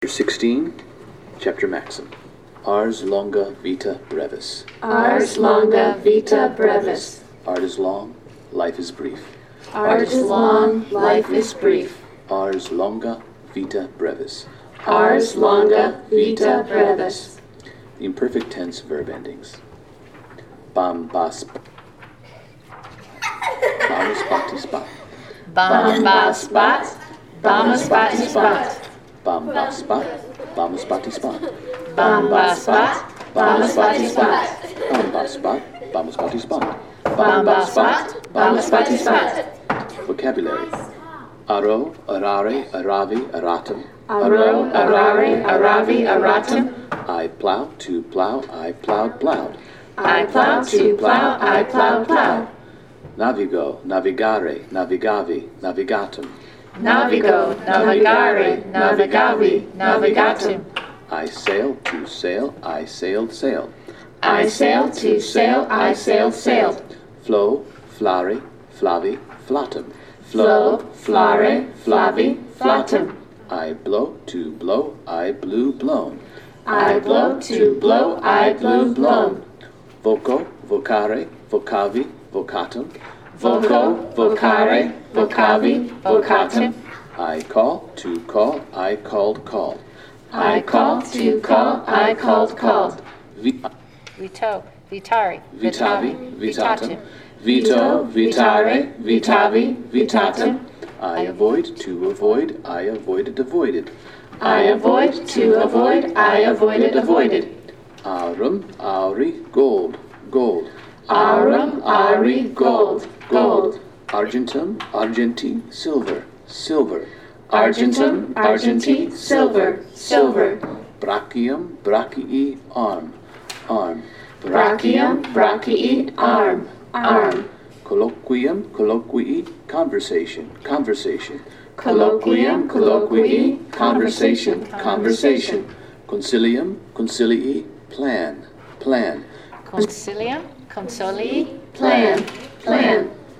Chapter 16, Chapter Maxim. Ars longa vita brevis. Ars longa vita brevis. Art is long, life is brief. Art is long, life is brief. Ars longa vita brevis. Ars longa vita brevis. The imperfect tense verb endings. Bam bas bam spati spot. Bam ba spot. Bam spati spot. Bam bas spot. Bam spati spot. Bam ba spot. Bam spati spot. Bam bas spot. Bam spati spot. Bam ba spot. Bam spati spot. Vocabulary. Aro, arare, aravi, aratum. Aro, arare, aravi, aratum. I plow, to plow, I plowed, plowed. I plow, to plow, I plowed, plowed. Navigo, navigare, navigavi, navigatum. Navigo, navigare, navigavi, navigatum. I sail, to sail, I sailed, sailed. I sailed to sail, I sailed, sailed. Flow, flare, flavi, flatum. Flow, flare, flavi, flatum. I blow, to blow, I blew, blown. I blow, to blow, I blew, blown. Voco, vocare, vocavi, vocatum. Voco, vocare, vocavi, vocatum. I call, to call, I called, called. I called, to call, I called, called. Vito, vitari, Vitavi, vitatum. Vito, vitare, vitavi, vitatum. I avoid, to avoid, I avoided, avoided. I avoid, to avoid, I avoided, avoided. Aurum, auri, gold, gold. Aurum, auri, gold, gold. Argentum, argenti, silver, silver. Argentum, argenti, silver, silver. Brachium, brachii, arm, arm. Brachium, brachii, arm, arm. Colloquium, colloquii, conversation, conversation. Colloquium, colloquii, conversation, conversation. Concilium, concilii, plan, plan. concilium, consolii, Plan, plan.